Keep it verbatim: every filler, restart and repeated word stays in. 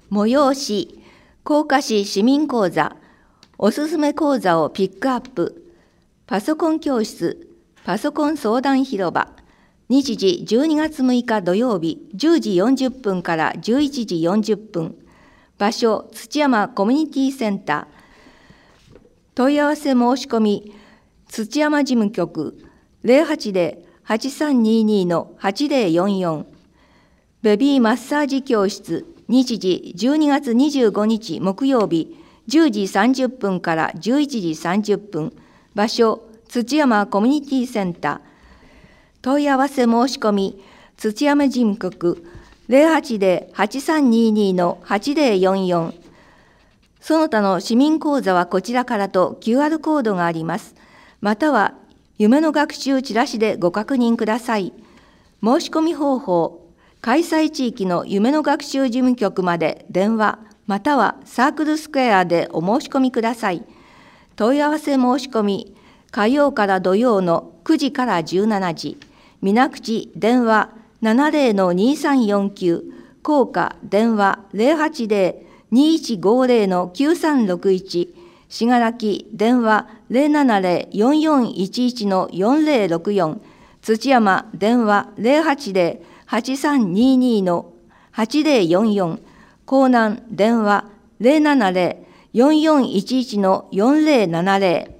催し、甲賀市市民講座、おすすめ講座をピックアップ、パソコン教室、パソコン相談広場、日時じゅうにがつむいか土曜日じゅうじよんじゅっぷんからじゅういちじよんじゅっぷん、場所土山コミュニティセンター、問い合わせ申し込み、土山事務局 ゼロはちゼロ はちさんにに はちゼロよんよん、ベビーマッサージ教室、日時じゅうにがつにじゅうごにち木曜日じゅうじさんじゅっぷんからじゅういちじさんじゅっぷん、場所土山コミュニティセンター、問い合わせ申し込み、土山事務局 ゼロはちゼロ はちさんにに はちゼロよんよん、その他の市民講座はこちらからと キューアール コードがあります。または夢の学習チラシでご確認ください。申し込み方法、開催地域の夢の学習事務局まで電話またはサークルスクエアでお申し込みください。問い合わせ申し込み、火曜から土曜のくじからじゅうしちじ、水口電話 ななゼロのにさんよんきゅう、甲賀電話 ゼロはちゼロ にいちごゼロのきゅうさんろくいち、信楽電話 ゼロななゼロ よんよんいちいちのよんゼロろくよん、土山電話 ゼロはちゼロ はちさんにに のはちゼロよんよん、江南電話 ゼロななゼロ よんよんいちいちのよんゼロななゼロ、